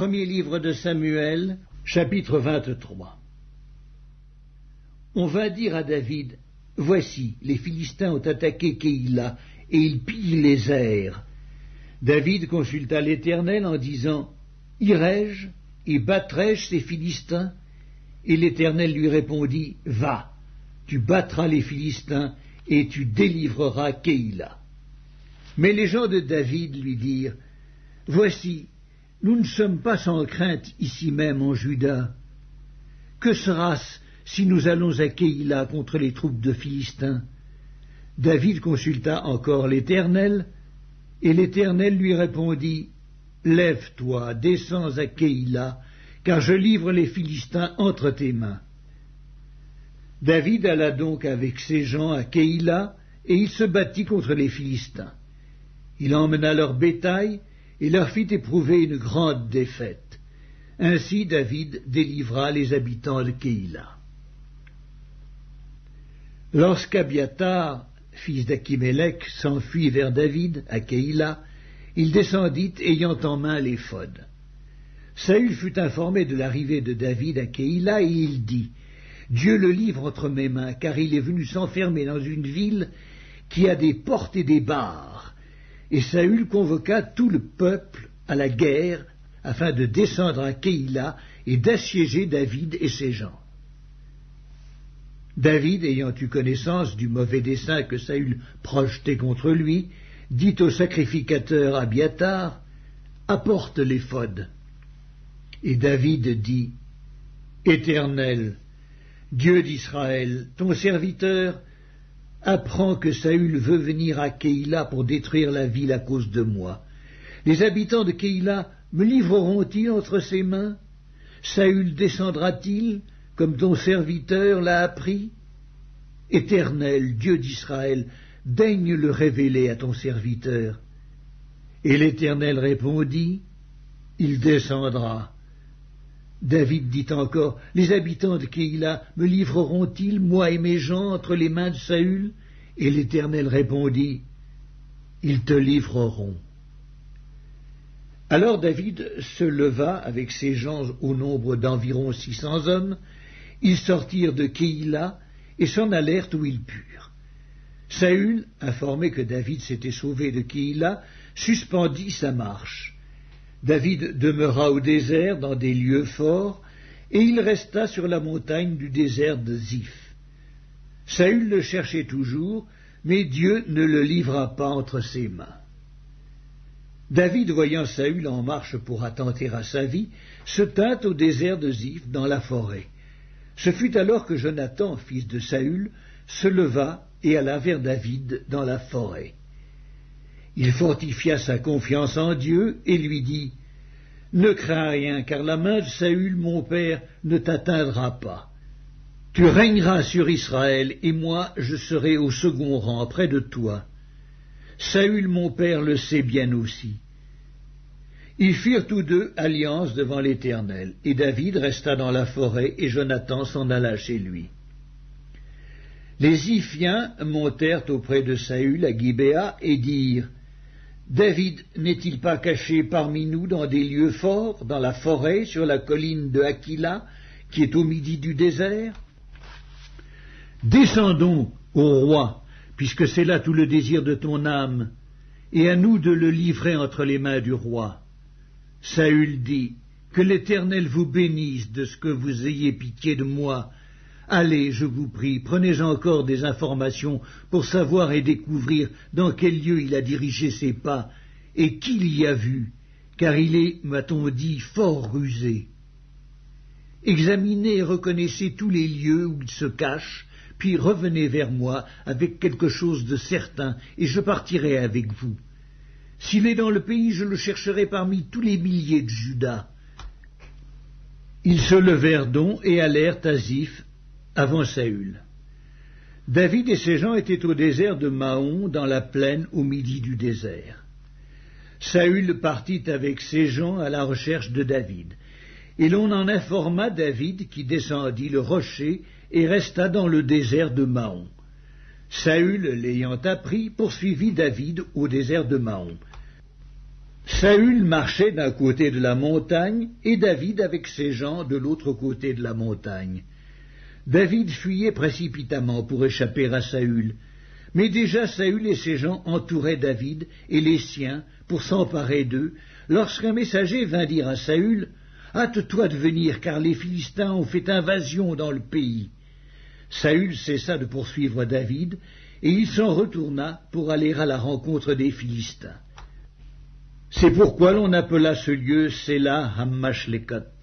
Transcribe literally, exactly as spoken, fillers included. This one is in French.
Premier livre de Samuel, chapitre vingt-trois. On vint dire à David, « Voici, les Philistins ont attaqué Keïla, et ils pillent les airs. » David consulta l'Éternel en disant, « Irai-je et battrai-je ces Philistins ?» Et l'Éternel lui répondit, « Va, tu battras les Philistins, et tu délivreras Keïla. » Mais les gens de David lui dirent, « Voici, nous ne sommes pas sans crainte ici même en Juda. Que sera-ce si nous allons à Keïla contre les troupes de Philistins ?» David consulta encore l'Éternel, et l'Éternel lui répondit, « Lève-toi, descends à Keïla, car je livre les Philistins entre tes mains. » David alla donc avec ses gens à Keïla, et il se battit contre les Philistins. Il emmena leur bétail, et leur fit éprouver une grande défaite. Ainsi David délivra les habitants de Keïla. Lorsqu'Abiathar, fils d'Achimélec, s'enfuit vers David, à Keïla, il descendit ayant en main l'éphod. Saül fut informé de l'arrivée de David à Keïla, et il dit, « Dieu le livre entre mes mains, car il est venu s'enfermer dans une ville qui a des portes et des barres. » Et Saül convoqua tout le peuple à la guerre, afin de descendre à Keïla et d'assiéger David et ses gens. David, ayant eu connaissance du mauvais dessein que Saül projetait contre lui, dit au sacrificateur Abiathar, « Apporte l'éphod. » Et David dit, « Éternel, Dieu d'Israël, ton serviteur apprend que Saül veut venir à Keïla pour détruire la ville à cause de moi. Les habitants de Keïla me livreront-ils entre ses mains? Saül descendra-t-il, comme ton serviteur l'a appris? Éternel, Dieu d'Israël, daigne le révéler à ton serviteur. » Et l'Éternel répondit, « Il descendra. » David dit encore, « Les habitants de Keïla me livreront-ils, moi et mes gens, entre les mains de Saül ?» Et l'Éternel répondit, « Ils te livreront. » Alors David se leva avec ses gens au nombre d'environ six cents hommes. Ils sortirent de Keïla et s'en allèrent où ils purent. Saül, informé que David s'était sauvé de Keïla, suspendit sa marche. David demeura au désert dans des lieux forts, et il resta sur la montagne du désert de Ziph. Saül le cherchait toujours, mais Dieu ne le livra pas entre ses mains. David, voyant Saül en marche pour attenter à sa vie, se tint au désert de Ziph dans la forêt. Ce fut alors que Jonathan, fils de Saül, se leva et alla vers David dans la forêt. Il fortifia sa confiance en Dieu et lui dit, « Ne crains rien, car la main de Saül, mon père, ne t'atteindra pas. Tu régneras sur Israël, et moi je serai au second rang près de toi. Saül, mon père, le sait bien aussi. » Ils firent tous deux alliance devant l'Éternel, et David resta dans la forêt, et Jonathan s'en alla chez lui. Les Ziphiens montèrent auprès de Saül à Gibéa et dirent, « David n'est-il pas caché parmi nous dans des lieux forts, dans la forêt, sur la colline de Hakila, qui est au midi du désert? Descendons au roi, puisque c'est là tout le désir de ton âme, et à nous de le livrer entre les mains du roi. » Saül dit, « Que l'Éternel vous bénisse de ce que vous ayez pitié de moi. Allez, je vous prie, prenez encore des informations pour savoir et découvrir dans quel lieu il a dirigé ses pas et qui l'y a vu, car il est, m'a-t-on dit, fort rusé. Examinez et reconnaissez tous les lieux où il se cache, puis revenez vers moi avec quelque chose de certain, et je partirai avec vous. S'il est dans le pays, je le chercherai parmi tous les milliers de Juda. » Ils se levèrent donc et allèrent à Ziph, avant Saül. David et ses gens étaient au désert de Maon, dans la plaine au midi du désert. Saül partit avec ses gens à la recherche de David, et l'on en informa David qui descendit le rocher et resta dans le désert de Maon. Saül, l'ayant appris, poursuivit David au désert de Maon. Saül marchait d'un côté de la montagne et David avec ses gens de l'autre côté de la montagne. David fuyait précipitamment pour échapper à Saül, mais déjà Saül et ses gens entouraient David et les siens pour s'emparer d'eux, lorsqu'un messager vint dire à Saül « Hâte-toi de venir, car les Philistins ont fait invasion dans le pays. » Saül cessa de poursuivre David, et il s'en retourna pour aller à la rencontre des Philistins. C'est pourquoi l'on appela ce lieu Séla Hammashlékot.